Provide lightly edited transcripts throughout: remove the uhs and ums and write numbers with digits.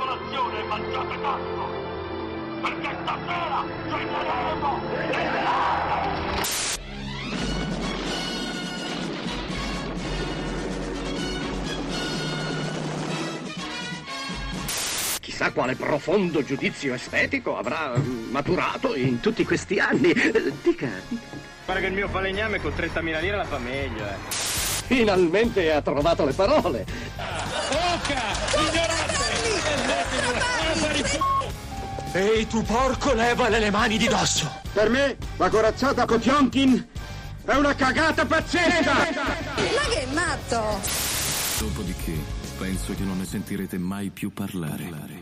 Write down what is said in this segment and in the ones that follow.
colazione e mangiate tanto, perché stasera ceneremo le Chissà quale profondo giudizio estetico avrà maturato in tutti questi anni. Dica. Pare che il mio falegname con 30.000 lire la fa meglio, Finalmente ha trovato le parole. Oca! Ehi tu porco, levale le mani di dosso! Per me la corazzata Potionkin è una cagata pazzesca! Ma che matto! Dopodiché penso che non ne sentirete mai più parlare.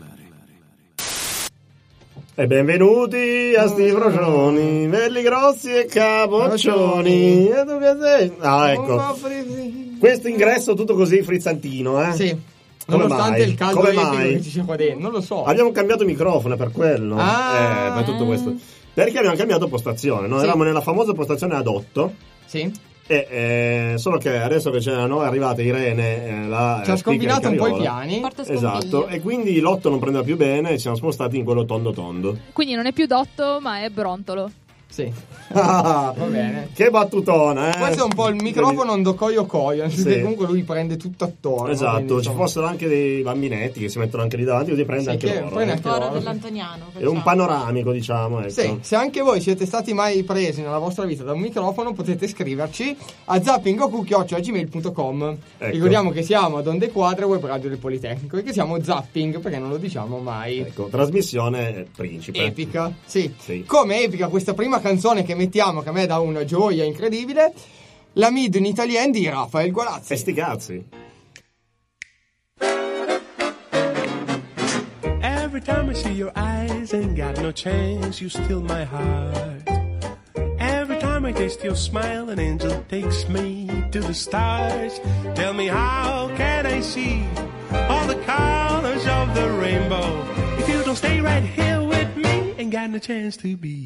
E benvenuti a sti frocioni, belli grossi e capoccioni. E tu che sei? Ah, ecco. Questo ingresso tutto così frizzantino, eh? Sì. Come Nonostante mai? il caldo Come epico mai? che ci sia qua dentro, non lo so. Abbiamo cambiato microfono per quello. Per tutto questo. Perché abbiamo cambiato postazione. Noi eravamo nella famosa postazione ad 8. Sì. Solo che adesso che c'erano è arrivata Irene, ci ha scombinato un po' i piani. Esatto. E quindi l'8 non prendeva più bene e ci siamo spostati in quello tondo. Quindi non è più d'otto, ma è brontolo. Sì. Va bene. Che battutona, Questo è un po' il microfono un coio, perché comunque lui prende tutto attorno. Esatto, quindi, ci fossero anche dei bambinetti che si mettono anche lì davanti, così prende anche loro. Prende anche Foro loro. dell'Antoniano. È un panoramico, diciamo, ecco. Sì, se anche voi siete stati mai presi nella vostra vita da un microfono, potete scriverci a zappingoku@gmail.com. Ecco. Ricordiamo che siamo ad Onde Quadre, web radio del Politecnico, e che siamo zapping, perché non lo diciamo mai. Ecco, trasmissione principe. Epica, sì. Come epica questa prima canzone che mettiamo, che a me dà una gioia incredibile, la Mid in Italien di Rafael Gualazzi. E sti cazzi. Every time I see your eyes, ain't got no chance, you steal my heart. Every time I taste your smile, an angel takes me to the stars. Tell me, how can I see all the colors of the rainbow if you don't stay right here with me? Ain't got no chance to be.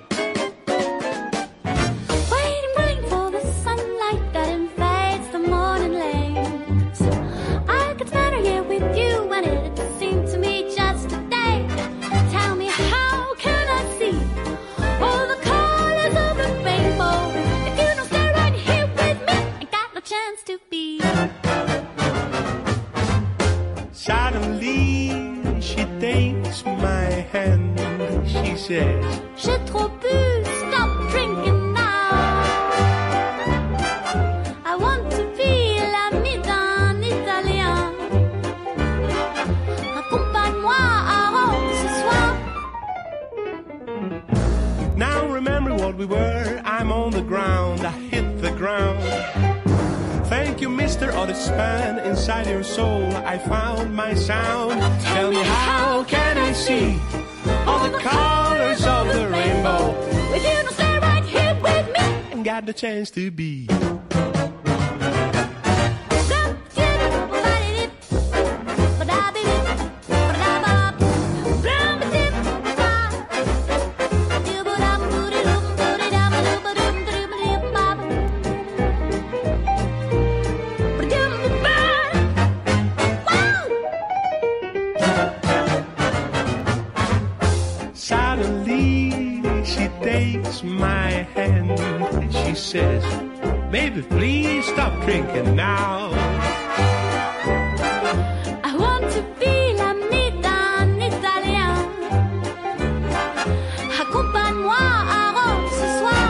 Says, j'ai trop bu, stop drinking now. I want to be l'ami d'un Italien. Accompagne-moi à Rome ce soir. Now remember what we were, I'm on the ground, I hit the ground. Thank you, Mr. Otis Span, inside your soul I found my sound. Tell me, how can I see all the colors of the rainbow if you don't stay right here with me? And got the chance to be. My hand, she says, baby, please stop drinking now. I want to be l'ami d'un Italien. Accompagne-moi à Rome ce soir.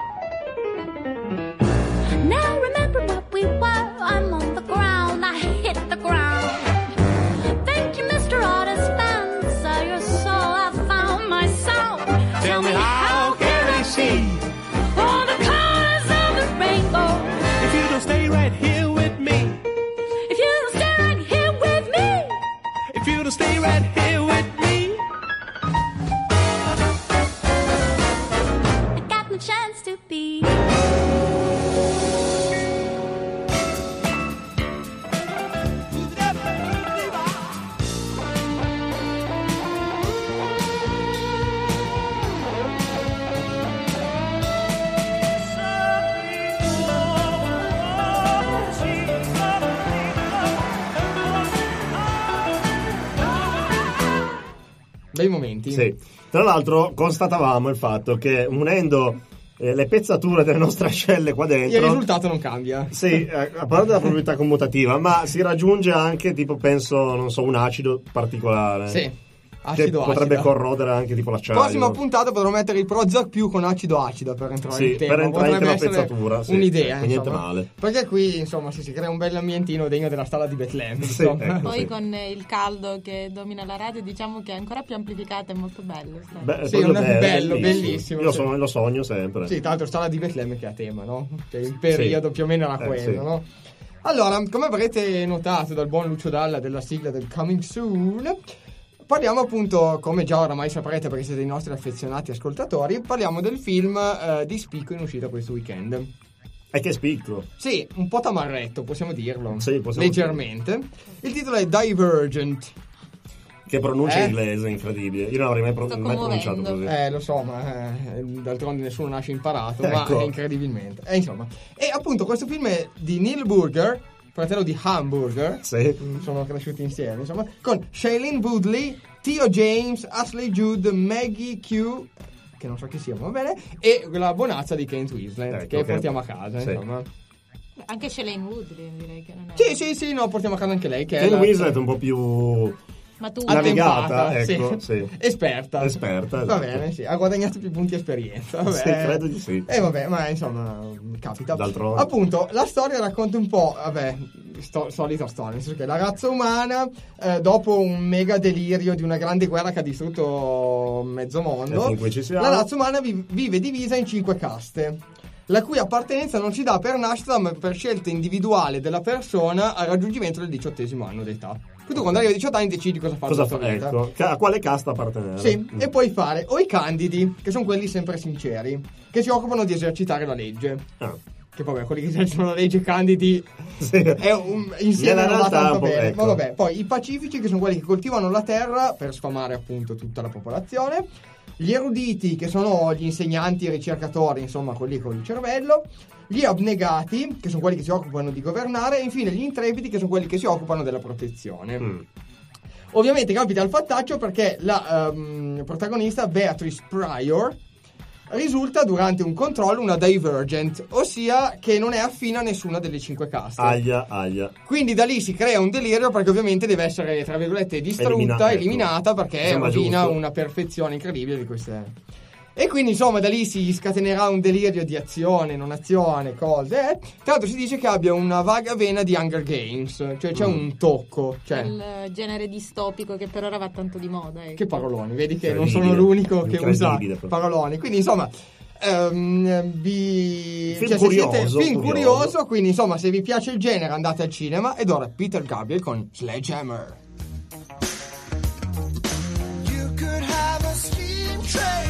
Now remember what we were, I'm on the ground, I hit the ground. Thank you, Mr. Otis Spencer, your soul, I found my sound. Tell me, how can I see all the colors of the rainbow if you don't stay right here with me? Bei momenti. Sì. Tra l'altro constatavamo il fatto che unendo le pezzature delle nostre ascelle qua dentro, il risultato non cambia. Sì, a parte la probabilità commutativa, ma si raggiunge anche tipo, penso, non so, un acido particolare. Sì. Che potrebbe corrodere anche tipo l'acciaio. Prossima puntata potrò mettere il Prozac più con acido per entrare in tema. Per entrare in Potrebbe tema pezzatura, sì, un'idea, niente male. Perché qui, insomma, si crea un bel ambientino degno della stalla di Betlemme. Sì, ecco, poi con il caldo che domina la radio, diciamo che è ancora più amplificata, è molto bello. Sì, è bello, bellissimo. Io lo sogno sempre. Sì, tra l'altro stalla di Betlemme che è a tema, no? Che il periodo più o meno era quello, no? Allora, come avrete notato dal buon Lucio Dalla della sigla del Coming Soon, parliamo appunto, come già oramai saprete perché siete i nostri affezionati ascoltatori, parliamo del film di spicco in uscita questo weekend. E che spicco? Sì, un po' tamarretto, possiamo dirlo. Sì, possiamo leggermente. Il titolo è Divergent. Che pronuncia inglese, incredibile. Io non avrei mai pronunciato così. Lo so, ma d'altronde nessuno nasce imparato, ma incredibilmente. Insomma. E appunto questo film è di Neil Burger, fratello di Hamburger. Sì. Sono cresciuti insieme, insomma. Con Shailene Woodley, Theo James, Ashley Judd, Maggie Q, che non so chi sia, ma va bene, e la buonazza di Kate Winslet, che portiamo a casa, insomma. Anche Shailene Woodley, direi che non è. Sì, no, portiamo a casa anche lei. Che Kate Winslet è un po' più navigata, ecco, sì. Esperta. Va bene, sì. Ha guadagnato più punti esperienza. Vabbè. Sì, credo di sì. Vabbè, ma insomma, capita. D'altronde. Appunto, la storia racconta un po', solita storia, nel senso che la razza umana, dopo un mega delirio di una grande guerra che ha distrutto mezzo mondo, la razza umana vive divisa in 5 caste, la cui appartenenza non si dà per nascita ma per scelta individuale della persona al raggiungimento del 18° anno d'età. Quindi tu quando arrivi a 18 anni decidi cosa fare con la tua vita. Ecco, a quale casta appartenere. Sì, e puoi fare o i candidi, che sono quelli sempre sinceri, che si occupano di esercitare la legge. Che vabbè, quelli che esercitano la legge candidi insieme non va tanto bene. Ecco. Ma vabbè, poi i pacifici, che sono quelli che coltivano la terra per sfamare appunto tutta la popolazione. Gli eruditi, che sono gli insegnanti e ricercatori, insomma quelli con il cervello. Gli abnegati, che sono quelli che si occupano di governare. E infine gli intrepidi, che sono quelli che si occupano della protezione. Ovviamente capita il fattaccio perché la protagonista Beatrice Pryor risulta durante un controllo una divergent, ossia che non è affine a nessuna delle 5 caste. Aia. Quindi da lì si crea un delirio perché ovviamente deve essere, tra virgolette, distrutta, eliminata perché rovina una perfezione incredibile di queste. E quindi insomma da lì si scatenerà un delirio di azione, non azione, cose. Tra l'altro si dice che abbia una vaga vena di Hunger Games, cioè c'è un tocco. Il genere distopico che per ora va tanto di moda. Ecco. Che paroloni, vedi che non sono l'unico che usa paroloni. Quindi insomma film curioso, quindi insomma se vi piace il genere andate al cinema. Ed ora Peter Gabriel con Sledgehammer. You could have a steam train.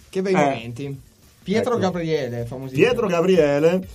Che bei momenti. Pietro Ecco. Gabriele, famosissimo. Pietro Gabriele,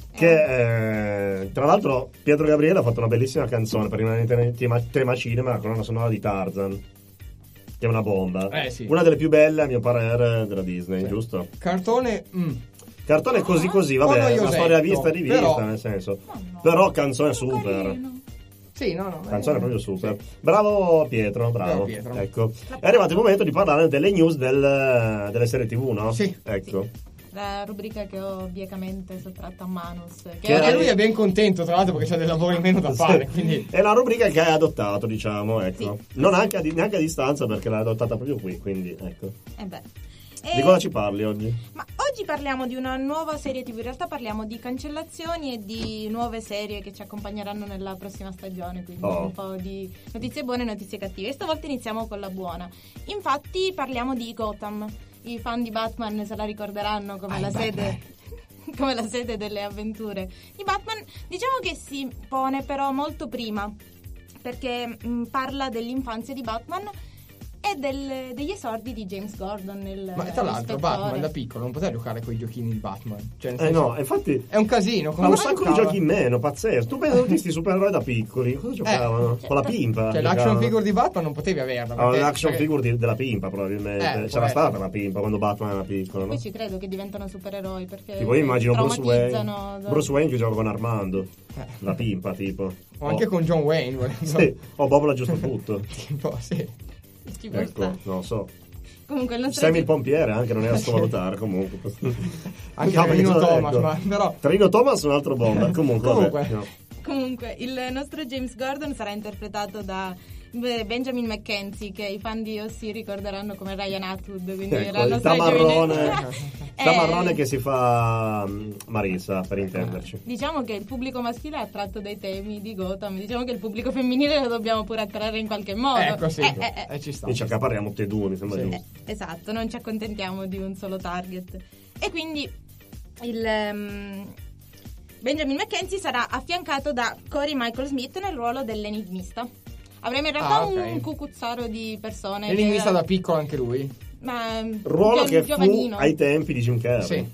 che tra l'altro Pietro Gabriele ha fatto una bellissima canzone per rimanere in tema cinema, la colonna sonora di Tarzan, che è una bomba. Sì. Una delle più belle, a mio parere, della Disney, Sì. giusto? Cartone Cartone così, un po' vabbè, una noiosetto, storia vista e rivista, però- nel senso. Però canzone super. Sì, no. Canzone proprio super. Bravo Pietro, bravo. Bravo Pietro. Ecco. È arrivato il momento di parlare delle news delle serie TV, no? Sì. Ecco. La rubrica che ho biecamente sottratto a Manus. Che E lui è ben contento, tra l'altro, perché c'ha del lavoro in meno da fare. Quindi... È la rubrica che hai adottato, diciamo, ecco. Non neanche a distanza, perché l'hai adottata proprio qui, quindi ecco. Di cosa ci parli oggi? Ma oggi parliamo di una nuova serie TV, in realtà parliamo di cancellazioni e di nuove serie che ci accompagneranno nella prossima stagione, quindi un po' di notizie buone e notizie cattive. E stavolta iniziamo con la buona. Infatti parliamo di Gotham. I fan di Batman se la ricorderanno come la sede delle avventure di Batman. Diciamo che si pone però molto prima, perché parla dell'infanzia di Batman e degli esordi di James Gordon nel Ma tra l'altro ispettore. Batman da piccolo non poteva giocare con i giochini di Batman. Cioè, nel senso, No, infatti è un casino. ma come un mai sacco di giocava? giochi in meno, pazzesco. Tu pensi a tutti questi supereroi da piccoli, cosa giocavano? Con la pimpa. Cioè l'action giocavano. figure di Batman non potevi averla. perché- L'action perché- figure della pimpa, probabilmente. può C'era essere. stata la pimpa quando Batman era piccolo, no? Poi ci credo che diventano supereroi perché Tipo, io immagino traumatizzano Bruce Wayne che gioca con Armando. La pimpa, tipo. O anche con John Wayne. volendo. Sì, o Bob l'aggiusto tutto. Tipo, sì. Ci può Ecco, stare. non lo so. Comunque il nostro Sammy il pompiere anche non era sottovalutare comunque. Anche No, Trino perché- Thomas, ecco. ma però... Trino Thomas è un altro bomba. Comunque. Comunque. Vabbè, no. Comunque, il nostro James Gordon sarà interpretato da Benjamin McKenzie, che i fan di OC ricorderanno come Ryan Atwood, quindi Ecco, la il nostra tamarrone che si fa Marisa, per intenderci. Diciamo che il pubblico maschile è attratto dai temi di Gotham, diciamo che il pubblico femminile lo dobbiamo pure attrarre in qualche modo. Ecco, sì. Ci sta. E ci accaparriamo tutti e due, mi sembra giusto. Esatto, non ci accontentiamo di un solo target. E quindi il Benjamin McKenzie sarà affiancato da Cory Michael Smith nel ruolo dell'enigmista. Avremo in realtà ok. un cucuzzaro di persone. L'enigmista da piccolo anche lui. Ma Ruolo che fu giovanino. ai tempi di Jim Carrey. Sì.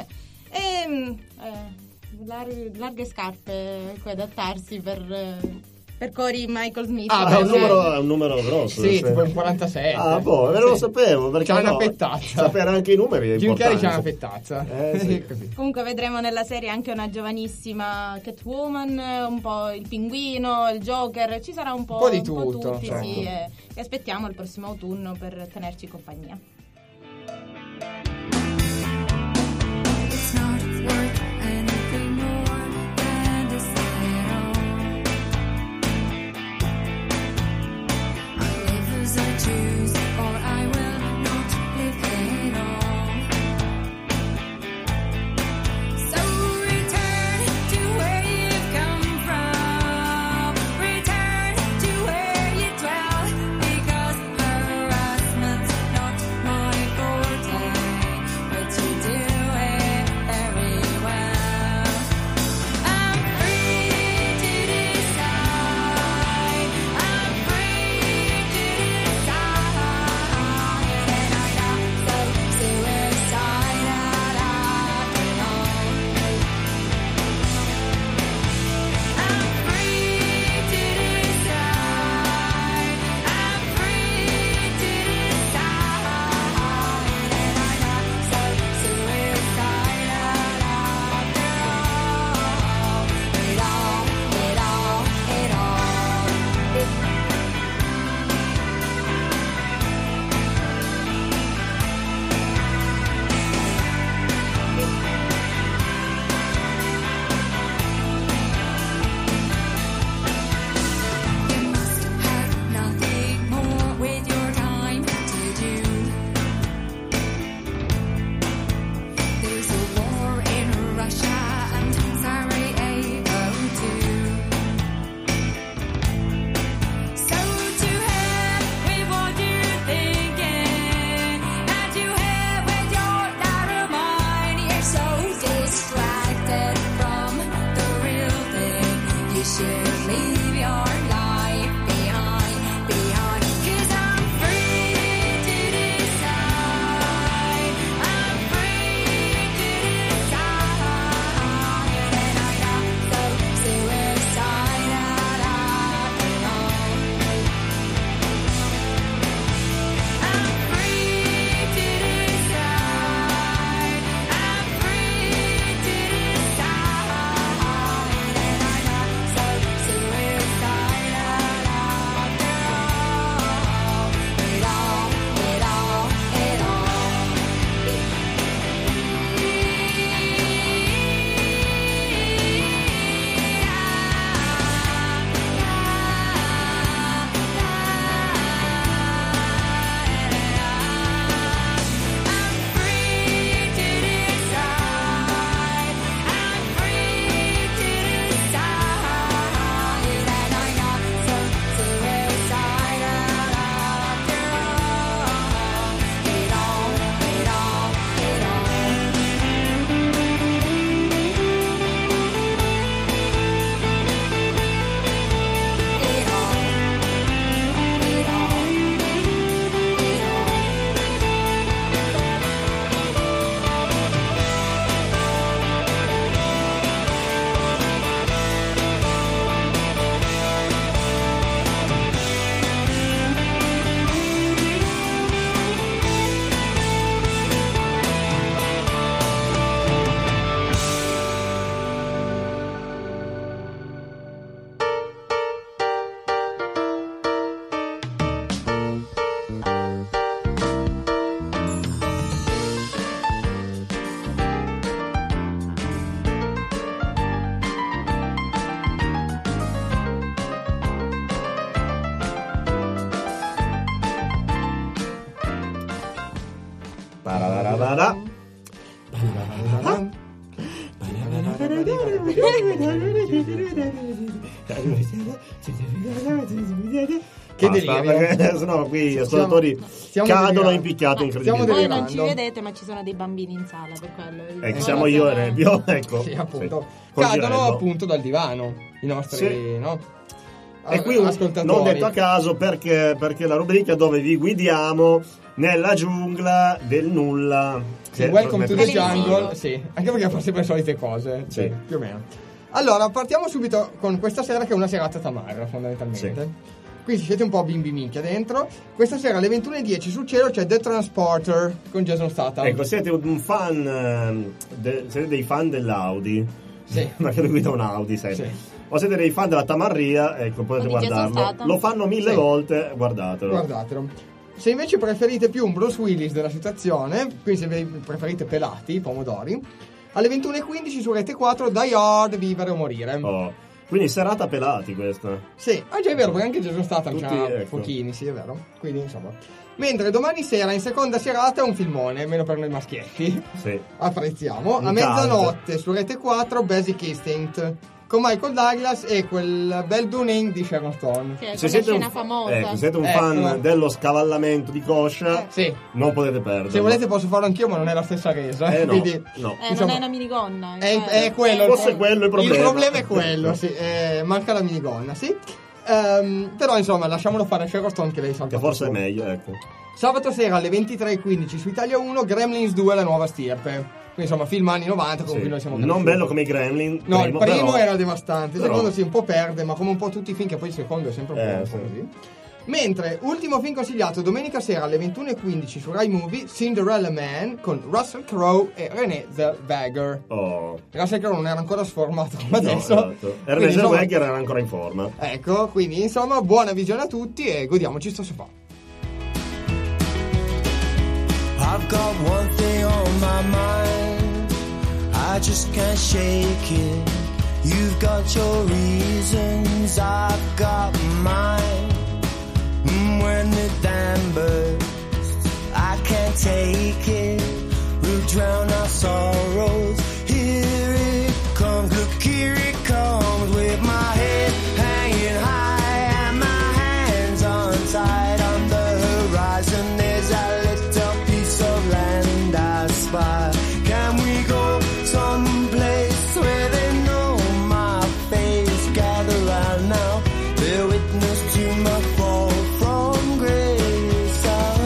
Larghe scarpe cui adattarsi per Cory Michael Smith. È un numero grosso. Sì, tipo un 47. Ah, boh, non lo sapevo. Perché C'ha una no, pettazza. sapere anche i numeri è Jim Carrey importante. c'ha una pettazza. Sì. Così. Comunque vedremo nella serie anche una giovanissima Catwoman, un po' il pinguino, il Joker, ci sarà un po' di tutto, tutti, certo. sì, e aspettiamo il prossimo autunno per tenerci compagnia. It's not worth anything more than this at all. I live as I choose, or I will not live at all. So return to where you've come from, return to where you dwell, because harassment's not Parararara. Che delirio. Sennò qui gli ascoltatori cadono in picchiate incredibili. Voi non ci vedete, ma ci sono dei bambini in sala per quello. Siamo io e Nebbio, ecco. Sì, appunto. Sì. Cadono appunto dal divano i nostri, no? E qui non detto a caso perché la rubrica dove vi guidiamo nella giungla del nulla. Sì, welcome to the jungle. Sì, anche perché fa sempre le solite cose. Sì, più o meno. Allora, partiamo subito con questa sera che è una serata tamarra, fondamentalmente. Sì. Qui siete un po' bimbi minchia dentro. Questa sera alle 21:10 sul cielo c'è The Transporter con Jason Statham. Ecco, siete un fan siete dei fan dell'Audi. Sì. Ma che lui guida un Audi, sai. Sì. O siete dei fan della tamarria, ecco, potete guardarlo. Lo fanno 1000 volte, guardatelo. Se invece preferite più un Bruce Willis della situazione, quindi se preferite pelati, pomodori, alle 21:15 su Rete 4 Die Hard, Vivere o Morire. Quindi serata pelati questa. Sì, già è vero, perché anche Jason Statham c'ha pochini, sì, è vero. Quindi insomma. Mentre domani sera in seconda serata un filmone, meno per noi maschietti. Sì. Apprezziamo. A mezzanotte su Rete 4 Basic Instinct con Michael Douglas e quel bel Dunning di Sharon Stone. Se siete una famosa. Se siete un fan dello scavallamento di coscia, non potete perdere. Se volete posso farlo anch'io, ma non è la stessa resa. Quindi, non insomma, è una minigonna. È quello. Forse quello il problema. Il problema è quello, sì. Manca la minigonna, sì. Però insomma, lasciamolo fare a Sharon Stone che lei salta. Che forse è meglio, ecco. Sabato sera alle 23:15 su Italia 1 Gremlins 2 la nuova stirpe. Quindi insomma film anni 90 con cui noi siamo non bello come i Gremlin. No, il primo era devastante, il secondo si un po' perde, ma come un po' tutti i film, che poi il secondo è sempre un po' così. Mentre ultimo film consigliato domenica sera alle 21:15 su Rai Movie Cinderella Man con Russell Crowe e Renée Zellweger. Russell Crowe non era ancora sformato come adesso. Esatto. E Renée Zellweger era ancora in forma. Ecco, quindi insomma buona visione a tutti e godiamoci sto sofà. I've got one thing on my mind, I just can't shake it. You've got your reasons, I've got mine. When the dam bursts, I can't take it. We'll drown our sorrows. Here it comes, look here it comes. With my head hanging high and my hands untied on the horizon. There's a little piece of land I spy. Can we go someplace where they know my face? Gather round now, bear witness to my fall from grace.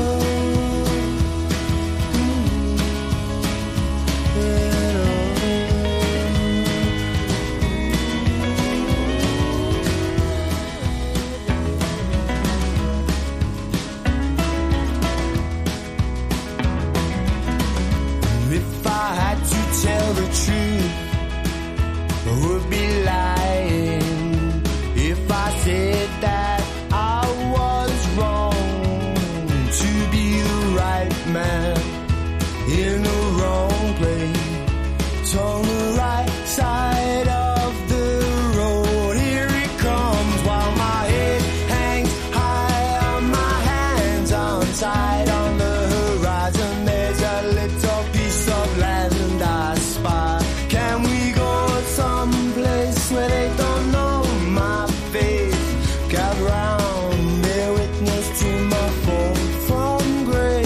If I had to tell the truth, I would be lying if I said that I was wrong to be the right man in the wrong place on the right side of the road. Here it comes while my head hangs high on my hands untied on the horizon. There's a little piece of land I spy. Can we go someplace where they don't know my face? Gather round, bear witness to my fall from grace.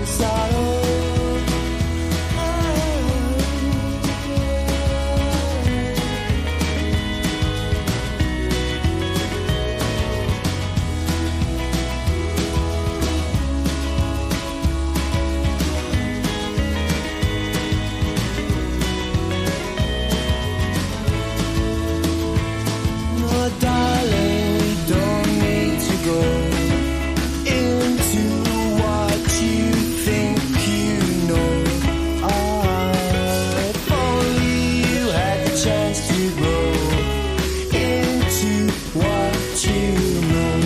No, darling, we don't need to go into what you think you know. If only you had the chance to grow into what you know.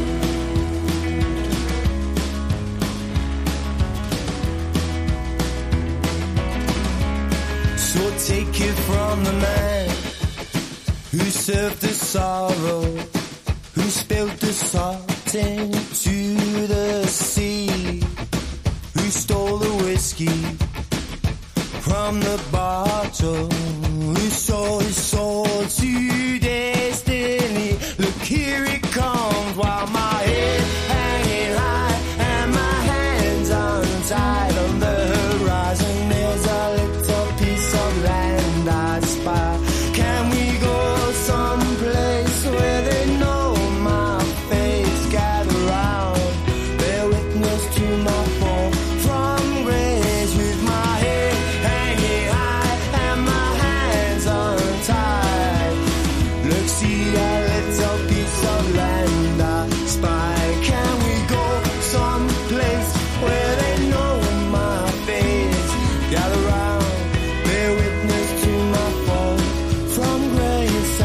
So take it from the man who served the sorrow, who spilled the salt into the sea, who who stole the whiskey from the bottle, who sold his soul to destiny. Look, here it comes while my head hanging high and my hands untied. On the horizon there's a little piece of land I spy. Can we go someplace where they know my face? Gather round, bear witness to my fall from grace, with my head hanging high and my hands untied. Look, see a little piece of land I spy. Can we go someplace where they know my face? Gather round, bear witness to my fall from grace.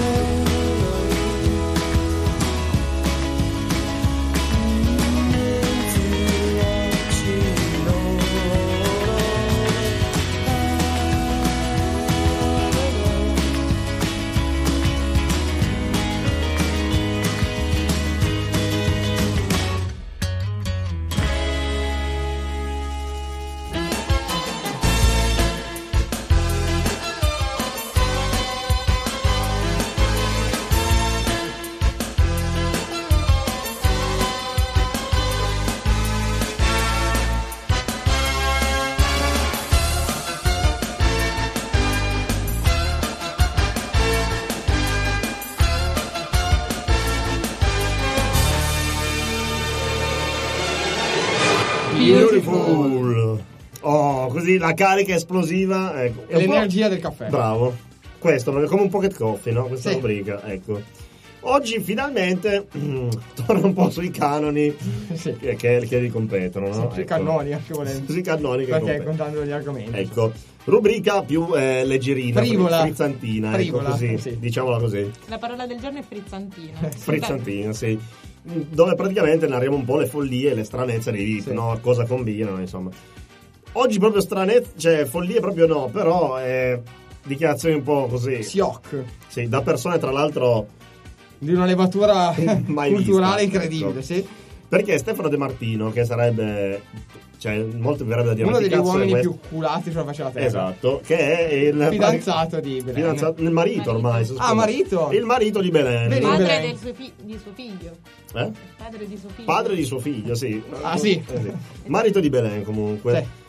Beautiful. Oh, così la carica esplosiva, ecco. E l'energia del caffè. Bravo. Questo è come un pocket coffee, no? Questa rubrica, ecco. Oggi finalmente torna un po' sui canoni che li competono, no? Sui ecco. cannoni anche volendo. Sui cannoni che perché contando gli argomenti. Ecco, rubrica più leggerina, frivola, frizzantina, frivola, ecco, così, diciamola così. La parola del giorno è frizzantina. Frizzantina, sì. Dove praticamente narriamo un po' le follie e le stranezze dei VIP, no? Cosa combinano, insomma. Oggi proprio stranezze, cioè follie proprio no, però dichiarazioni un po' così. Sioc. Sì, da persone tra l'altro di una levatura culturale vista, incredibile, ecco. sì. Perché Stefano De Martino, che sarebbe, cioè molto mi verrebbe da dire uno degli uomini più culati sulla faccia della terra. Esatto, che è il fidanzato di Belen. Il marito ormai. Marito. Il marito di Belen. Padre di suo figlio. Padre di suo figlio. Padre di suo figlio, sì. Sì. Marito di Belen comunque. Sì.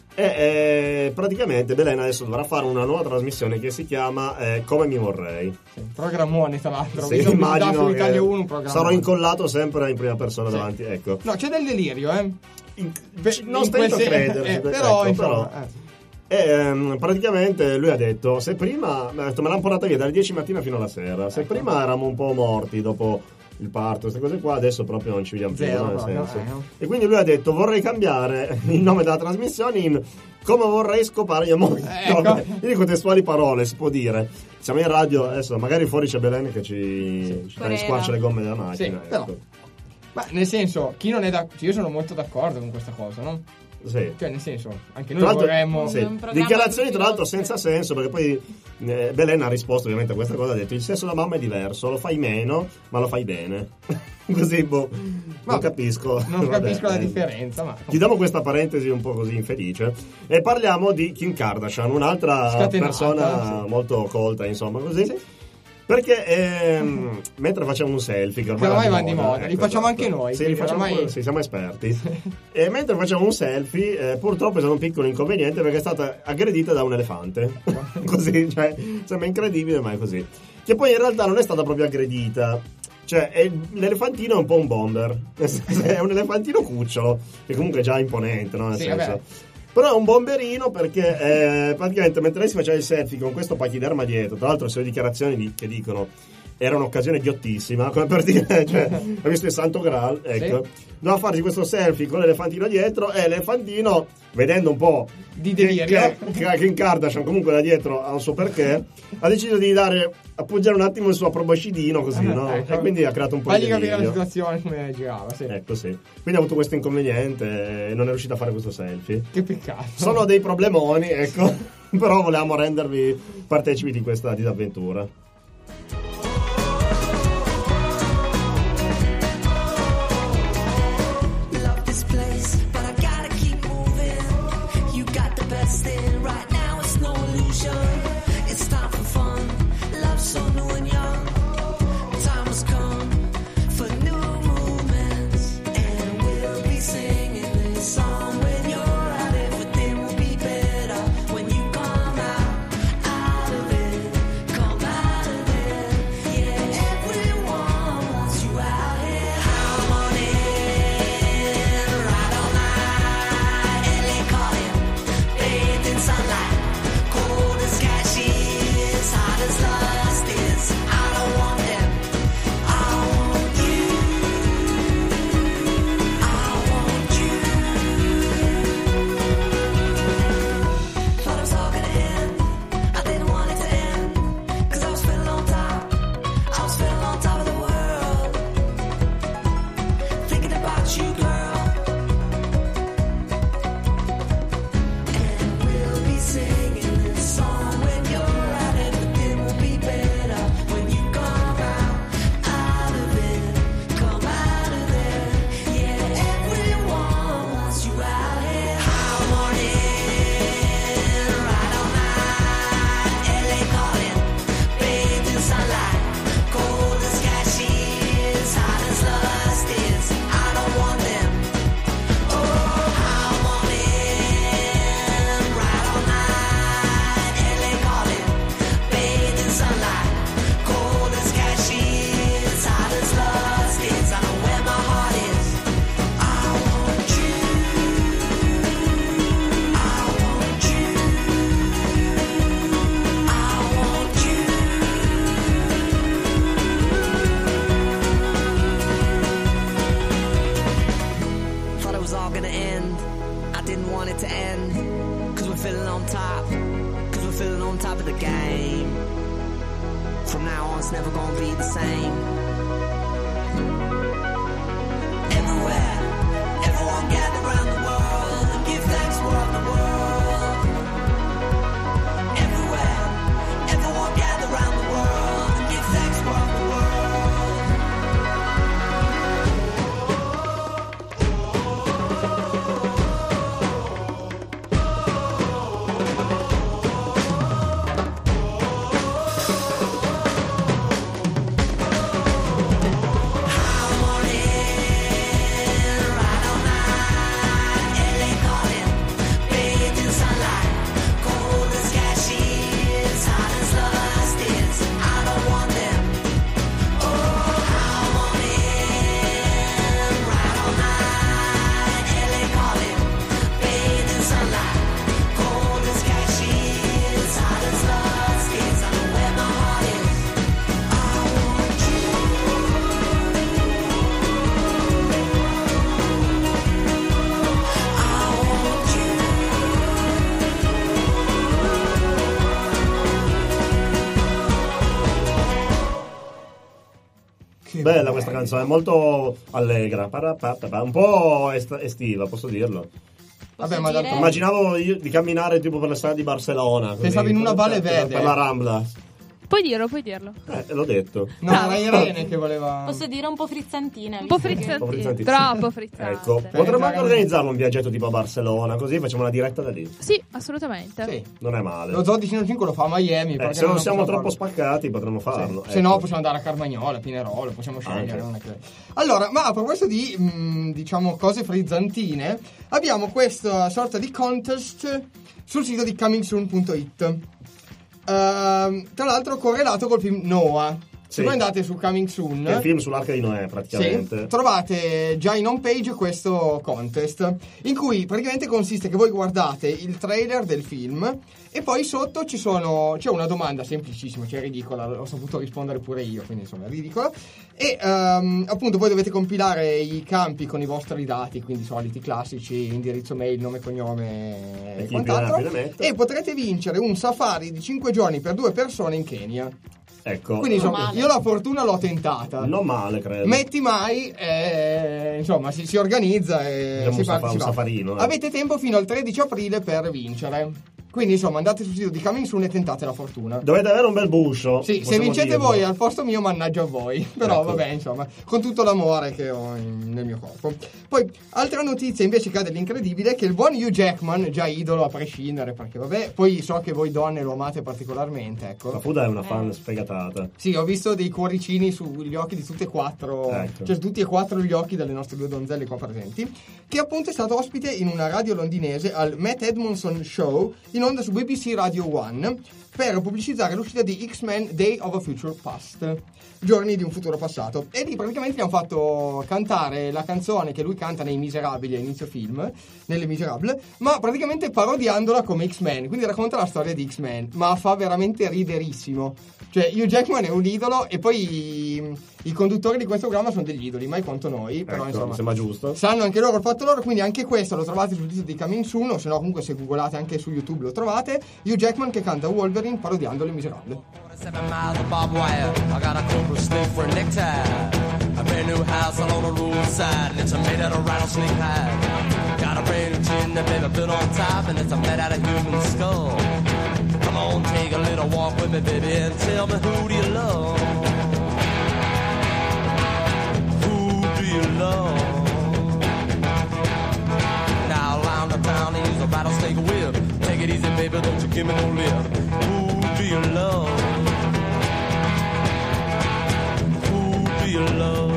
E praticamente Belen adesso dovrà fare una nuova trasmissione che si chiama Come mi vorrei. Sì, programmone tra l'altro. Sì, immagino che Italia 1, sarò incollato sempre in prima persona davanti, ecco. No, c'è del delirio, non stento a crederci, però, ecco, praticamente lui ha detto: se prima me l'hanno portata via dalle 10 mattina fino alla sera, se prima eravamo un po' morti dopo il parto, queste cose qua, adesso proprio non ci vediamo più, nel senso. E quindi lui ha detto: vorrei cambiare il nome della trasmissione in Come vorrei scopare mia moglie. Ecco. Io dico testuali parole, si può dire. Siamo in radio, adesso magari fuori c'è Belen che ci squarcia le gomme della macchina. Sì, però, ma nel senso, chi non è io sono molto d'accordo con questa cosa, no? Sì. Cioè, nel senso, anche noi vorremmo dichiarazioni tra l'altro senza senso, perché poi Belen ha risposto ovviamente a questa cosa, ha detto: il sesso della mamma è diverso, lo fai meno ma lo fai bene. Così non capisco la differenza, ma chiudiamo questa parentesi un po' così infelice e parliamo di Kim Kardashian, un'altra persona molto colta, insomma, così. Sì. Perché mentre facciamo un selfie, che ormai vanno di moda, li facciamo anche noi. Sì, sì, siamo esperti. E mentre facciamo un selfie, purtroppo è stato un piccolo inconveniente perché è stata aggredita da un elefante. Così, cioè, sembra incredibile, ma è così. Che poi in realtà non è stata proprio aggredita. Cioè, l'elefantino è un po' un bomber. È un elefantino cucciolo, che comunque è già imponente, no? Nel senso. Vabbè. Però è un bomberino perché praticamente mentre lei si faceva il selfie con questo pachiderma dietro, tra l'altro sono dichiarazioni che dicono era un'occasione ghiottissima, come per dire, cioè, ha visto il Santo Graal, ecco. Sì. Doveva farsi questo selfie con l'elefantino dietro e l'elefantino, vedendo un po' di delirio che Kim Kardashian comunque da dietro ha un suo perché, ha deciso di appoggiare un attimo il suo proboscidino così, no? Ecco. E quindi ha creato un po' di delirio. capire la situazione come girava, sì. Ecco, sì. Quindi ha avuto questo inconveniente e non è riuscito a fare questo selfie. Che peccato. Sono dei problemoni, ecco. Però volevamo rendervi partecipi di questa disavventura. Love this place, but I gotta keep lusting. Right now it's no illusion. It's time for fun. Love so new and young. Time has come for new movements, and we'll be singing this song. When you're out, everything will be better. When you come out of it, come out of it. Yeah, everyone wants you out here. Harmony, right all night. LA calling, bathed in sunlight. Cold as cashews, hot as lust is. I don't want them. I want you. I want you. Thought it was all gonna end. I didn't want it to end. 'Cause I was feeling on top. I was feeling on top of the world. Thinking about you, girl. And we'll be singing this song. When you're out, everything will be better. When you come out of it, come out of there. Yeah, everyone wants you out here. Harmony, right all night. LA calling, bathed in sunlight. Cold as cashews, hot as lust is. I don't want them. Oh, harmony, right all night. LA calling, bathed in sunlight. Cold as cashews, hot as lust is. I know where my heart is. I want you. I want you. I want you. Thought it was all gonna end. I didn't want it to end. 'Cause we're feeling on top. 'Cause we're feeling on top of the game. From now on, it's never gonna be the same. Everywhere, everyone gather around the world and give thanks for all the world. Everywhere, everyone gather around the world and give thanks for all the world. Bella questa canzone, molto allegra, un po' estiva, posso dirlo. Vabbè, ma immaginavo io di camminare tipo per le strade di Barcellona. Così, pensavo in una valle verde. Per la Rambla. Puoi dirlo. L'ho detto. No, era Irene che voleva. Posso dire un po' frizzantina. Un po' frizzantina. Troppo frizzante. Ecco, potremmo anche organizzarlo un viaggetto tipo a Barcellona, così facciamo una diretta da lì. Sì, assolutamente. Sì. Non è male. Lo Zoo di Cino 5 lo fa a Miami. Se non siamo troppo spaccati potremmo farlo. Sì. Se no possiamo andare a Carmagnola, Pinerolo, possiamo scegliere. Non è che... Allora, ma a proposito di diciamo cose frizzantine, abbiamo questa sorta di contest sul sito di comingsoon.it. Tra l'altro correlato col film Noah. Se voi andate su Coming Soon, che è il film sull'Arca di Noè praticamente, sì, trovate già in home page questo contest, in cui praticamente consiste che voi guardate il trailer del film e poi sotto c'è una domanda semplicissima, cioè ridicola, ho saputo rispondere pure io, quindi insomma è ridicola, e appunto voi dovete compilare i campi con i vostri dati, quindi soliti classici, indirizzo mail, nome, cognome e quant'altro, e potrete vincere un safari di 5 giorni per 2 persone in Kenya. Ecco. Quindi insomma, io la fortuna l'ho tentata. Non male, credo. Metti mai, insomma, si organizza e si fa un safarino. Avete tempo fino al 13 aprile per vincere. Quindi insomma andate sul sito di Coming Soon e tentate la fortuna. Dovete avere un bel buscio. Sì, se vincete voi al posto mio, mannaggia a voi. Però Ecco. vabbè, insomma, con tutto l'amore che ho nel mio corpo. Poi, altra notizia invece che ha dell'incredibile, che il buon Hugh Jackman, già idolo a prescindere, perché vabbè, poi so che voi donne lo amate particolarmente, ecco. La Fuda è una fan sfegatata. Sì, ho visto dei cuoricini sugli occhi di tutte e quattro, Ecco. cioè tutti e quattro gli occhi delle nostre due donzelle qua presenti, che appunto è stato ospite in una radio londinese al Matt Edmondson Show, in onda su BBC Radio 1, per pubblicizzare l'uscita di X-Men Day of a Future Past, giorni di un futuro passato, e lì praticamente gli hanno fatto cantare la canzone che lui canta nei Miserabili a inizio film, nelle Miserable, ma praticamente parodiandola come X-Men, quindi racconta la storia di X-Men, ma fa veramente riderissimo. Cioè Hugh Jackman è un idolo e poi i conduttori di questo programma sono degli idoli, mai quanto noi, però Ecco, insomma mi sembra giusto. sanno anche loro il fatto loro, quindi anche questo lo trovate sul sito di Coming Soon, o se no comunque se googolate anche su YouTube lo trovate. Hugh Jackman che canta Wolverine parodiando Le Miserable. 7 miles of barbed wire. I got a cobra snake for a necktie. A brand new house all on the roadside, and it's made out of rattlesnake hide. Got a brand new chin that baby built on top, and it's made out of human skull. Come on, take a little walk with me, baby, and tell me who do you love? Who do you love? Now around the town, they use a rattlesnake whip. Take it easy, baby, don't you give me no lip. Who do you love? Who do you love?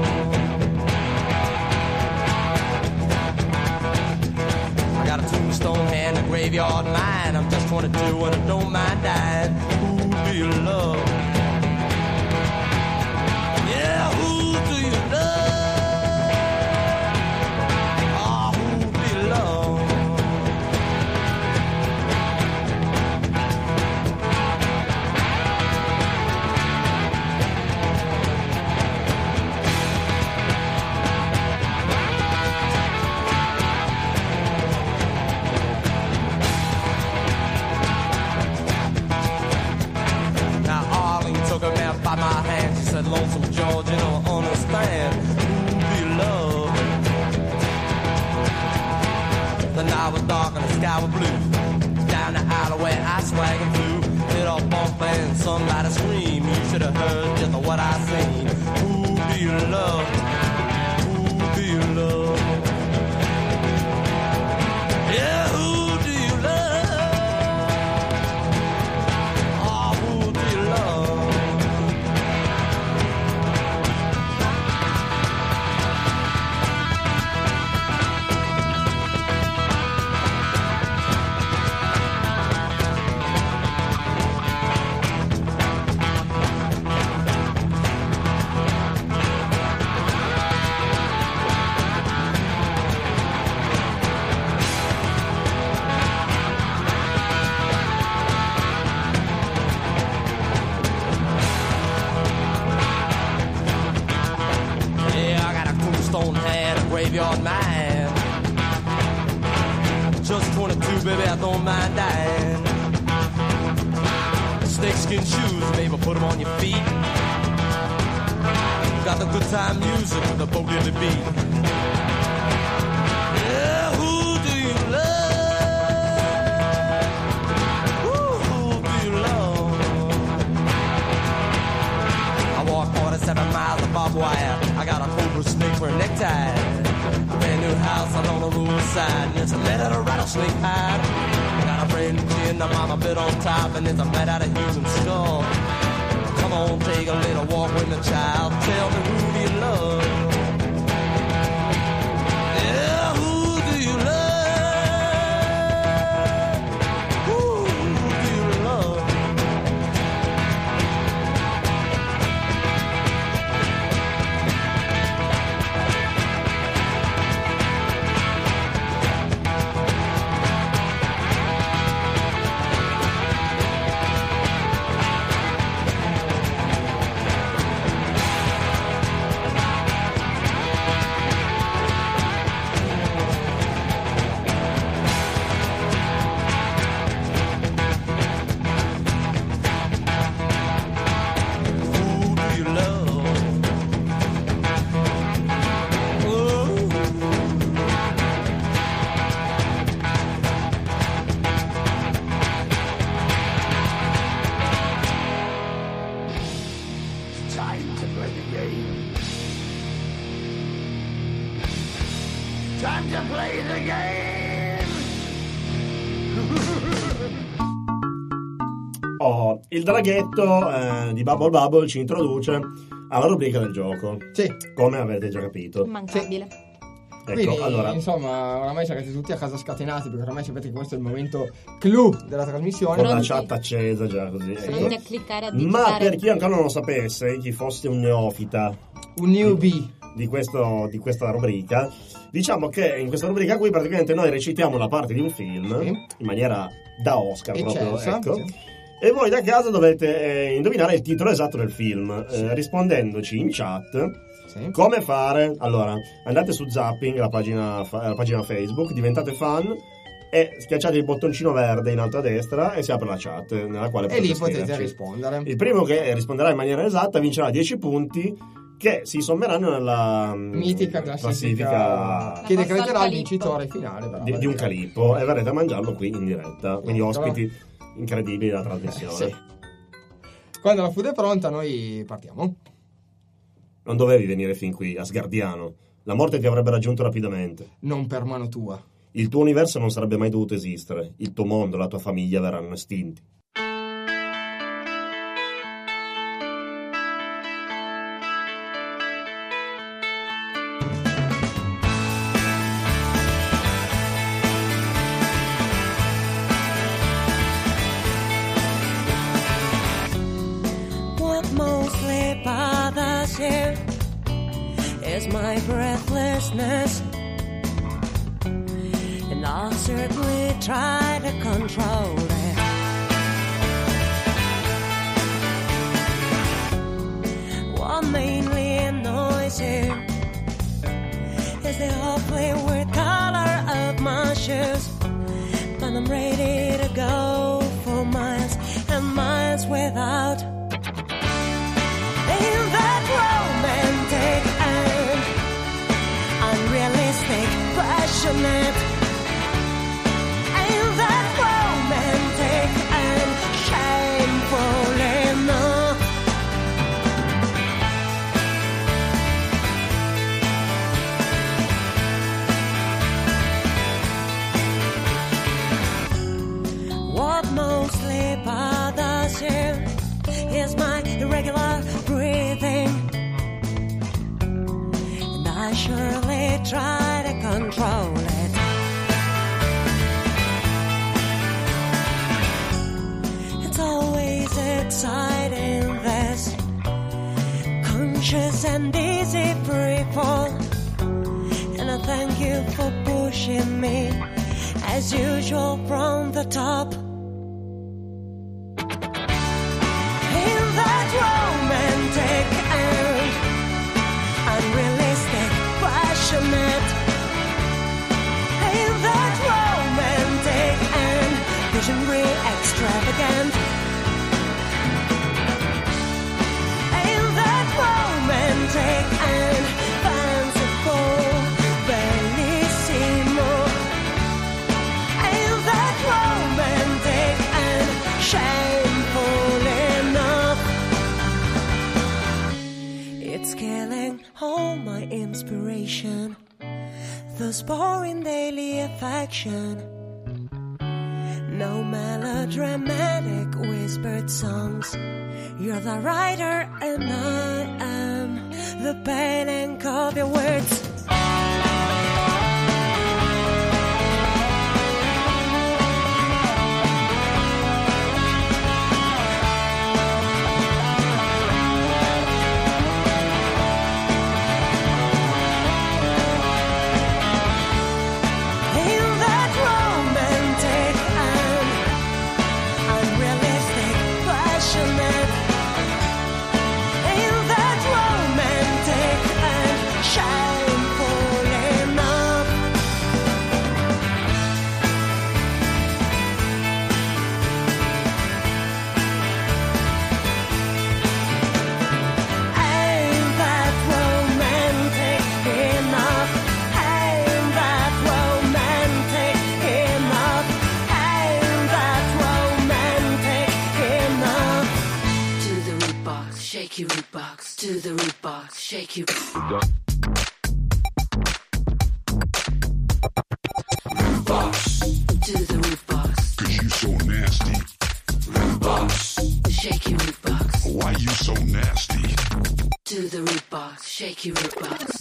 I got a tombstone hand, a graveyard mind. I'm just 22 and I don't mind dying. Who do you love? Yeah, who do you love? Oh, who do you love? By my hand, she said, Lonesome George, you don't understand. Who do you love? The night was dark and the sky was blue. Down the alleyway, I swag and flew. Hit a bump and somebody scream. You should have heard just what I seen. Who do you love? Who do you love? Yeah, who do you love? Oh, who do you love? Graveyard man. Just 22, baby, I don't mind dying. Snakeskin shoes, baby, put them on your feet. Got the good time music with the boogie beat. Yeah, who do you love? Who do you love? I walk 47 miles of barbed wire. I got a cobra snake for a necktie. A brand new house on the roadside, and it's made out of rattlesnake hide. Got a brand new chin, the mama bit on top, and it's made out of human skull. Come on, take a little walk with me, child. Tell me who do you love? Yeah, who do you love? Who do you love? Allora, il draghetto di Bubble Bubble ci introduce alla rubrica del gioco. Sì. Come avete già capito. Immancabile. Ecco, Quindi, allora, insomma, oramai sarete tutti a casa scatenati, perché oramai sapete che questo è il momento clou della trasmissione. con la chat accesa già così. Sì. Ecco. Bisogna cliccare a Ma digitare. per chi ancora non lo sapesse, chi fosse un neofita, un newbie di questa rubrica, diciamo che in questa rubrica qui praticamente noi recitiamo la parte di un film in maniera da Oscar proprio, Eccelsa, ecco. sì. E voi da casa dovete indovinare il titolo esatto del film, rispondendoci in chat. Come fare? Allora, andate su Zapping, la pagina Facebook, diventate fan e schiacciate il bottoncino verde in alto a destra e si apre la chat nella quale e lì potete scriverci. rispondere. Il primo che risponderà in maniera esatta vincerà 10 punti che si sommeranno nella mitica classifica che decreterà il vincitore finale di un calippo e verrete a mangiarlo qui in diretta. Quindi Eccolo. ospiti incredibili della trasmissione. Sì. Quando la food è pronta noi partiamo. Non dovevi venire fin qui, Asgardiano. La morte ti avrebbe raggiunto rapidamente. Non per mano tua. Il tuo universo non sarebbe mai dovuto esistere. Il tuo mondo, la tua famiglia verranno estinti. What mostly bothers you is my breathlessness, and I'll certainly try to control it. What mainly annoys you is the awfully weird color of my shoes, but I'm ready to go for miles and miles without in that romantic and unrealistic, passionate, in that romantic and shameful enough. What mostly bothers you is my irregular breathing, and I surely try to control it. It's always exciting, this conscious and easy free fall, and I thank you for pushing me as usual from the top. Romantic and unrealistic, passionate, in that romantic and visionary, extravagant, in that romantic and fanciful, bellissimo, in that romantic and shameful enough. It's killing all my inspiration, thus boring daily affection. No melodramatic whispered songs. You're the writer and I am the pen and of your words. Shake your root box to the root box. Shake your root box to the root box. 'Cause you so nasty. Root box. shaky root box.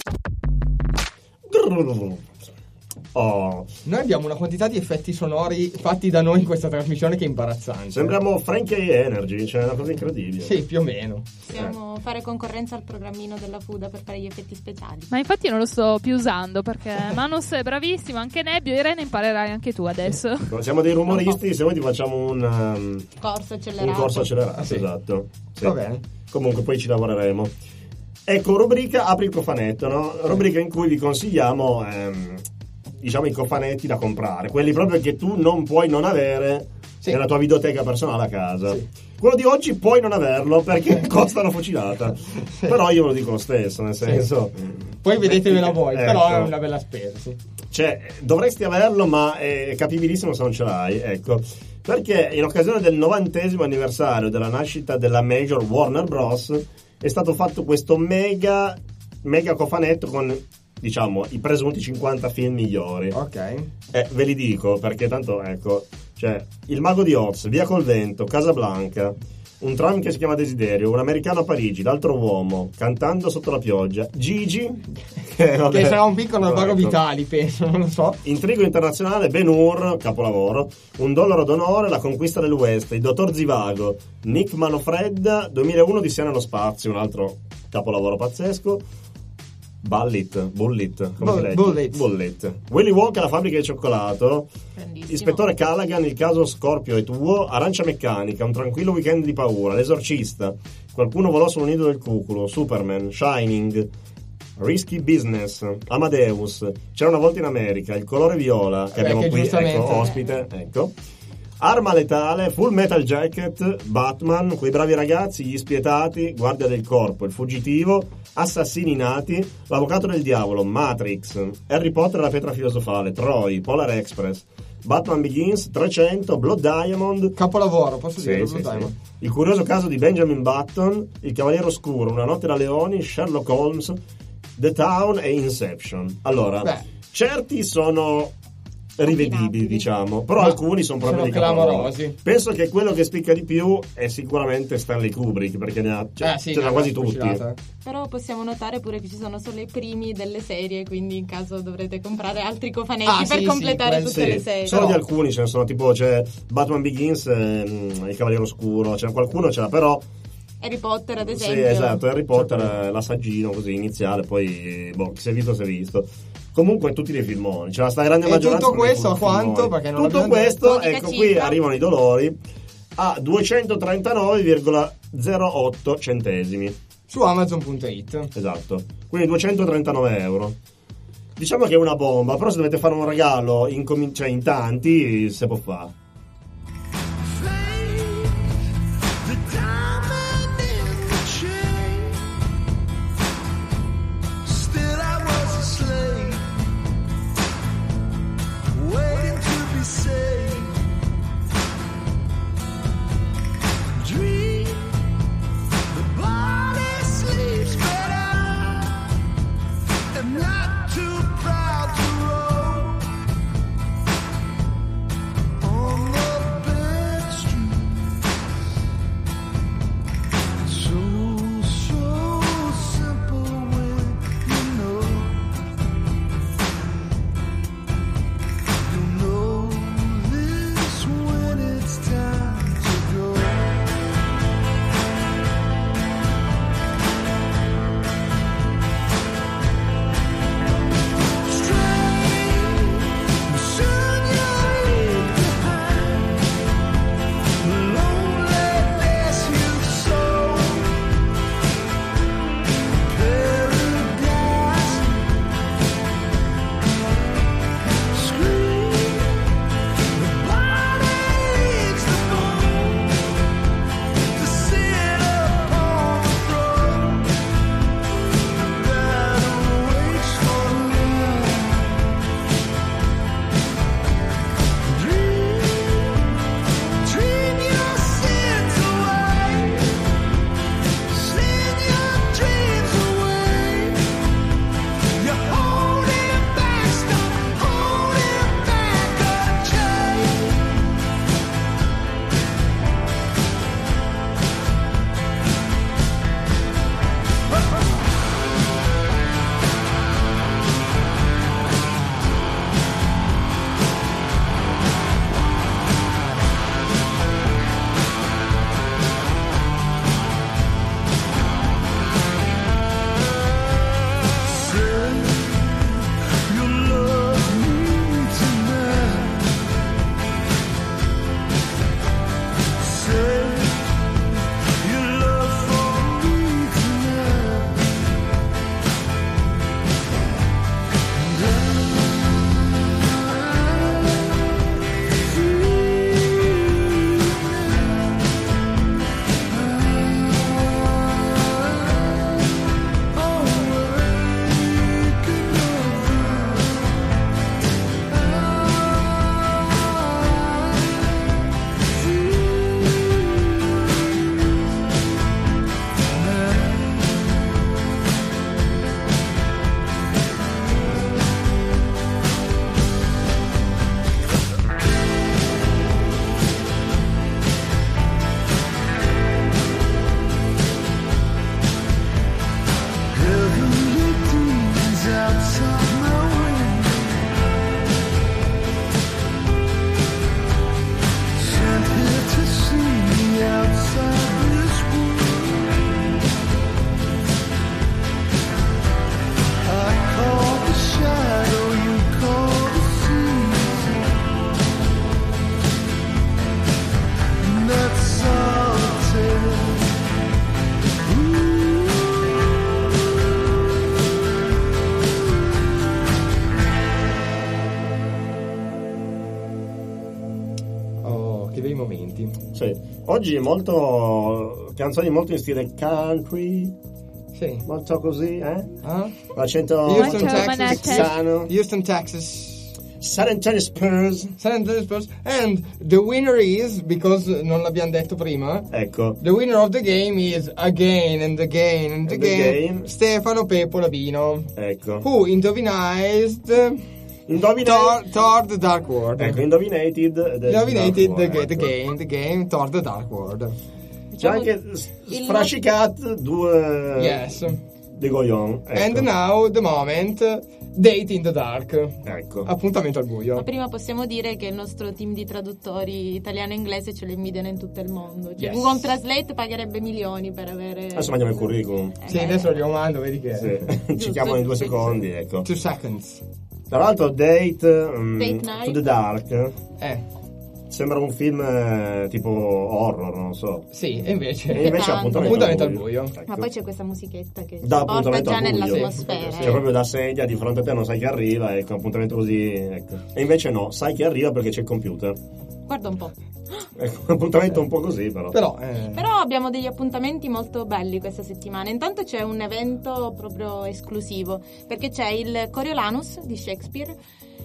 Oh. Noi abbiamo una quantità di effetti sonori fatti da noi in questa trasmissione che è imbarazzante. Sembriamo Frankie Energy, cioè è una cosa incredibile. Sì, più o meno. Possiamo fare concorrenza al programmino della Fuda per fare gli effetti speciali. Ma infatti non lo sto più usando perché Manus è bravissimo, anche Nebbio, Irene imparerai anche tu adesso. Siamo dei rumoristi, se vuoi ti facciamo un corso accelerato. Un corso accelerato, sì. Esatto. Sì. Va bene. Comunque poi ci lavoreremo. Ecco, rubrica Apri il cofanetto, no? Rubrica in cui vi consigliamo diciamo i cofanetti da comprare, quelli proprio che tu non puoi non avere nella tua videoteca personale a casa. Sì. Quello di oggi puoi non averlo perché costa una fucilata. Però io ve lo dico lo stesso, nel senso. Poi vedetevela voi, ecco. Però è una bella spesa, sì. Cioè, dovresti averlo, ma è capibilissimo se non ce l'hai, ecco. Perché in occasione del 90° anniversario della nascita della Major Warner Bros. È stato fatto questo mega cofanetto con, diciamo, i presunti 50 film migliori. Ok. Ve li dico perché tanto, ecco, cioè Il Mago di Oz, Via col Vento, Casablanca, Un tram che si chiama Desiderio, Un americano a Parigi, L'altro uomo, Cantando sotto la pioggia, Gigi che sarà un piccolo Vago Vitali, penso, non lo so. Intrigo internazionale, Ben-Hur, capolavoro, Un dollaro d'onore, La conquista dell'Ouest, Il dottor Zivago, Nick Manfred, 2001 di Sia nello spazio, un altro capolavoro pazzesco. Bullet. Willy Wonka, La fabbrica di cioccolato, Ispettore Callaghan, Il caso Scorpio è tuo, Arancia meccanica, Un tranquillo weekend di paura, L'esorcista, Qualcuno volò sul nido del cuculo, Superman, Shining, Risky Business, Amadeus, C'era una volta in America, Il colore viola, che abbiamo qui, ecco, ospite, ecco. Arma letale, Full Metal Jacket, Batman, Quei bravi ragazzi, Gli spietati, Guardia del corpo, Il fuggitivo, Assassini nati, L'avvocato del diavolo, Matrix, Harry Potter e la pietra filosofale, Troy, Polar Express, Batman Begins, 300, Blood Diamond, capolavoro, posso dire Blood Diamond. Il curioso caso di Benjamin Button, Il cavaliere oscuro, Una notte da leoni, Sherlock Holmes, The Town e Inception. Allora, certi sono rivedibili, diciamo, però alcuni sono proprio dei clamorosi. Penso che quello che spicca di più è sicuramente Stanley Kubrick, perché ne ha ce l'ha quasi tutti. Però possiamo notare pure che ci sono solo i primi delle serie, quindi in caso dovrete comprare altri cofanetti per completare tutte le serie. Solo di alcuni ce ne sono, tipo c'è Batman Begins, Il cavaliere oscuro, c'è qualcuno ce l'ha, però Harry Potter ad esempio. Sì, esatto, Harry Potter l'assaggino così iniziale, poi chi si è visto si è visto. Comunque tutti dei filmoni, c'è la grande maggioranza. Tutto questo a quanto? Perché non tutto questo, ecco, qui arrivano i dolori a 239,08 centesimi su Amazon.it. Esatto, quindi 239 euro. Diciamo che è una bomba, però se dovete fare un regalo in tanti se può fare. Not too proud to roll che bei momenti. Sì. Oggi molto canzoni molto in stile country. Sì. Molto così, eh? Ah? L'accento Houston, Texas. texano. Houston, Texas. San Antonio Spurs. And the winner is, because non l'abbiamo detto prima, ecco, the winner of the game is again and again and again Stefano Peppo Labino. Ecco. Who indovinated Thor the Dark World. Ecco, indovinated the game Thor the Dark World. C'è anche Frascicat 2 Yes. De Goyon. Ecco. And now the moment, Date in the Dark. Ecco. Appuntamento al buio. Ma prima possiamo dire che il nostro team di traduttori italiano e inglese ce lo invidiano in tutto il mondo. Cioè, Yes. Google Translate pagherebbe milioni per avere. Adesso mandiamo il curriculum. Sì, adesso lo mando, vedi che. Sì. Ci chiamano in 2 secondi, ecco. 2 seconds. Tra l'altro, Date Night. to the Dark. Sembra un film tipo horror, non so. Sì, e invece appuntamento al buio. Ecco. Ma poi c'è questa musichetta che Da ti porta appuntamento già al buio. nell'atmosfera. Cioè, proprio da sedia di fronte a te, non sai che arriva, ecco, appuntamento così, ecco. E invece no, sai che arriva perché c'è il computer. Guarda un po'. Ecco, appuntamento un po' così, però. Però abbiamo degli appuntamenti molto belli questa settimana. Intanto c'è un evento proprio esclusivo, perché c'è il Coriolanus di Shakespeare,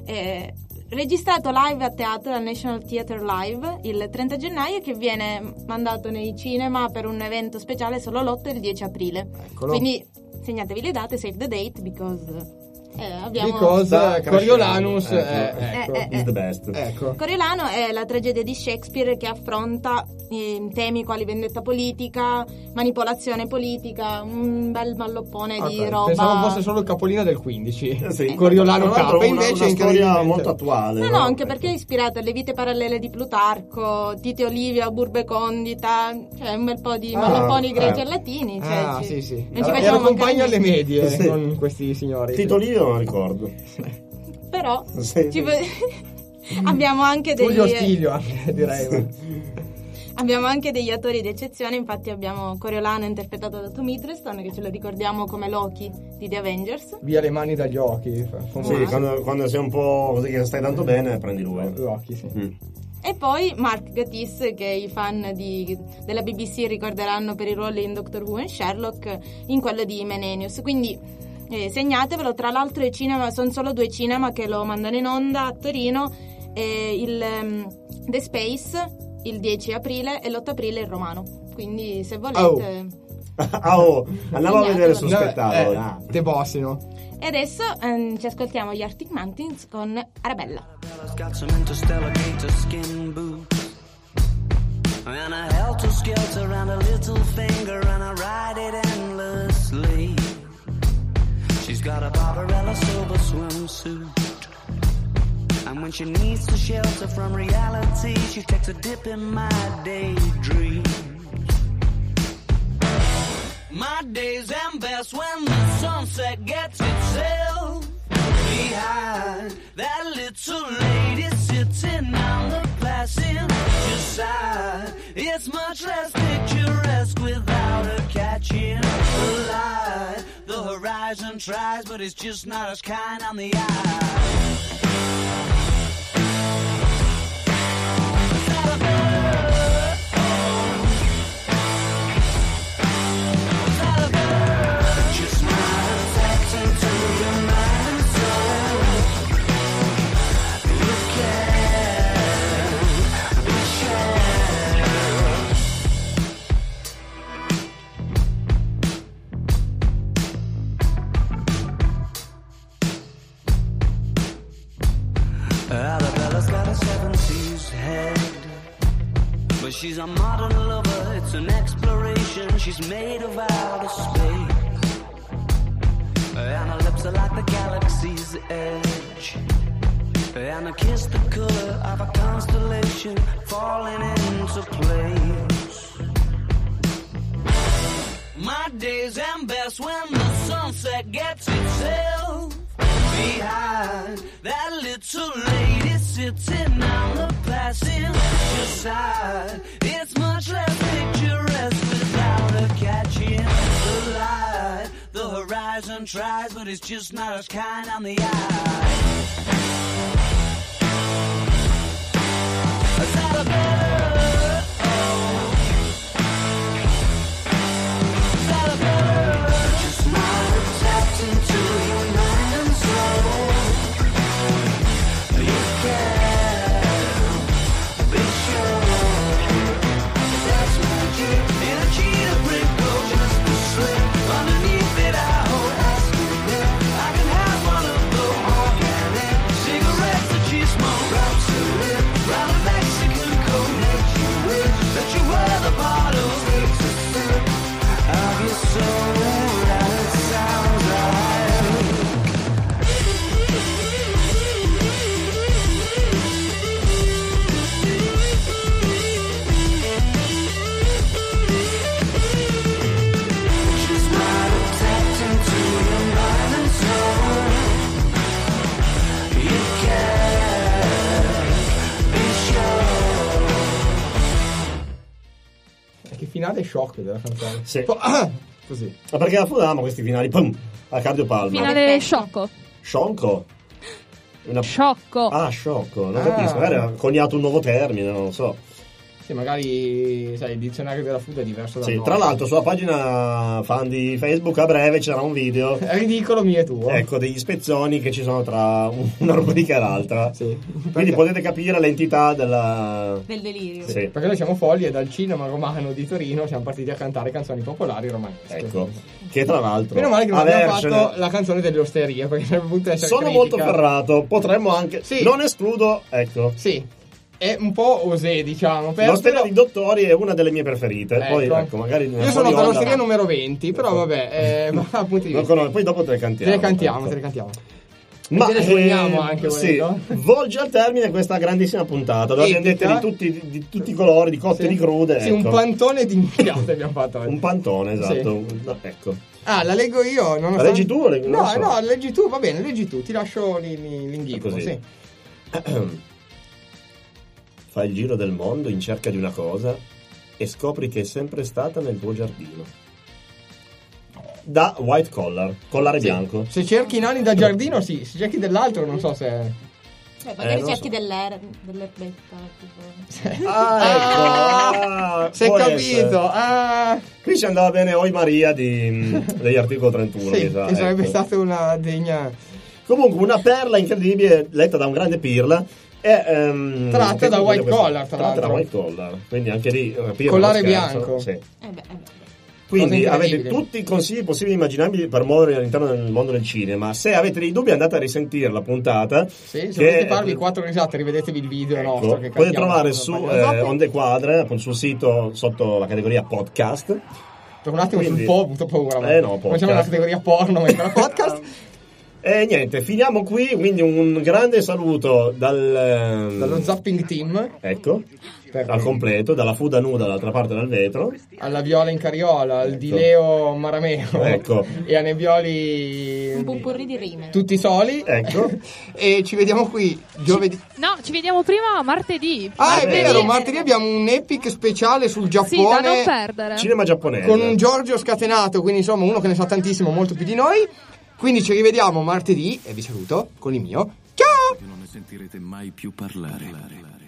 registrato live a teatro al National Theatre Live il 30 gennaio, che viene mandato nei cinema per un evento speciale solo l'8 e il 10 aprile. Eccolo. Quindi segnatevi le date, save the date, because abbiamo Coriolanus is the best. Ecco. Coriolano è la tragedia di Shakespeare che affronta temi quali vendetta politica, manipolazione politica, un bel malloppone di roba. Pensavo fosse solo il capolino del 15. Sì. Coriolano Tra l'altro K, invece una storia molto attuale. No, anche perché è ispirato alle vite parallele di Plutarco, Tite Olivia, Burbe Condita, cioè un bel po' di mallopponi greci e latini. Cioè, sì. Non ci Ero facciamo compagno mancare alle medie Sì. con questi signori. Tito Livio non ricordo. Però Sì. abbiamo anche degli Tullio Stiglio anche, direi. Abbiamo anche degli attori d'eccezione, infatti abbiamo Coriolano interpretato da Tom Hiddleston, che ce lo ricordiamo come Loki di The Avengers. Via le mani dagli occhi. Sì, quando sei un po' così che stai tanto bene, prendi lui. L'occhi, sì. E poi Mark Gatiss, che i fan della BBC ricorderanno per i ruoli in Doctor Who e Sherlock, in quello di Menenius. Quindi segnatevelo. Tra l'altro i cinema sono solo 2 cinema che lo mandano in onda a Torino, il The Space il 10 aprile e l'8 aprile il Romano. Quindi se volete andiamo a vedere sul spettacolo. Te bossino. E adesso ci ascoltiamo gli Arctic Monkeys con Arabella. Got some interstellar gator skin boots and a helter-skelter and a little finger, and I ride it endlessly. She's got a Barbarella silver swimsuit, and when she needs to shelter from reality, she takes a dip in my daydream. My days end best when the sunset gets itself behind that little lady sitting on the passenger side. It's much less picturesque without her catching the light. The horizon tries, but it's just not as kind on the eye. Arabella's got a 70s head, but she's a modern lover, it's an exploration. She's made of outer space, and her lips are like the galaxy's edge, and her kiss the color of a constellation falling into place. My days end best when the sunset gets itself behind that little lady sitting on the passenger side. It's much less picturesque without her catching the light. The horizon tries, but it's just not as kind on the eye. Finale shock della canzone. Sì. Così. Ma perché la amo questi finali? Pum, a cardiopalma. Finale sciocco. Sciocco? Sciocco. Ah, sciocco. Non capisco. Magari ha coniato un nuovo termine, non lo so. Sì, magari sai, il dizionario della food è diverso da noi. Tra l'altro sulla pagina fan di Facebook a breve c'era un video ridicolo mio e tuo. Ecco, degli spezzoni che ci sono tra una rubrica e l'altra. Sì. Quindi potete capire l'entità del delirio. Sì. Perché noi siamo folli e dal cinema romano di Torino siamo partiti a cantare canzoni popolari romanesche. Ecco. Che tra l'altro meno male che non abbiamo fatto la canzone delle osterie, perché sarebbe potuto essere sono critica. molto ferrato. Potremmo anche non escludo, ecco. Sì. È un po' osè, diciamo. L'osteria di Dottori è una delle mie preferite. Poi, ecco, magari io sono per l'osteria numero 20, però vabbè, appunto poi dopo te le cantiamo. Te le cantiamo. Ma te le suoniamo anche, volendo. Volge al termine questa grandissima puntata. Dove abbiamo detto di tutti i colori, di cotte e di crude. Sì, ecco. un pantone di minchiate abbiamo fatto oggi. Un pantone, esatto. Sì. Ecco. Ah, la leggo io? La leggi tu? No, leggi tu, va bene, leggi tu. Ti lascio l'inghippo, così. Sì. Fai il giro del mondo in cerca di una cosa e scopri che è sempre stata nel tuo giardino. Da White Collar, collare bianco. Se cerchi nani da giardino, sì. Se cerchi dell'altro, non so se... magari cerchi dell'erbetta. Tipo. Si è capito. Qui ci andava bene Oi Maria degli articolo 31. Sì, che sarebbe stata una degna... Comunque, una perla incredibile, letta da un grande pirla. Tratta da White Collar, tratta da White Collar, quindi anche lì collare bianco. Sì. Quindi avete tutti i consigli possibili e immaginabili per muovervi all'interno del mondo del cinema. Se avete dei dubbi andate a risentire la puntata. Sì, se volete farvi 4 risate rivedetevi il video nostro che potete trovare su Onde Quadre, appunto, sul sito sotto la categoria podcast. Per un attimo sul po' ho avuto paura. Come siamo nella categoria porno, ma era podcast. E niente, finiamo qui, quindi un grande saluto dallo Zapping Team. Ecco, al completo, dalla Fuda Nuda dall'altra parte del vetro. Alla Viola in Cariola, al di Leo Marameo. Ecco. E a Nebbioli... Un pupurri di rime. Tutti soli. Ecco. E ci vediamo qui giovedì. No, ci vediamo prima martedì. È vero, martedì abbiamo un epic speciale sul Giappone. Sì, da non perdere. Cinema giapponese. Con un Giorgio scatenato, quindi insomma uno che ne sa tantissimo, molto più di noi. Quindi ci rivediamo martedì e vi saluto con il mio ciao! Non ne sentirete mai più parlare.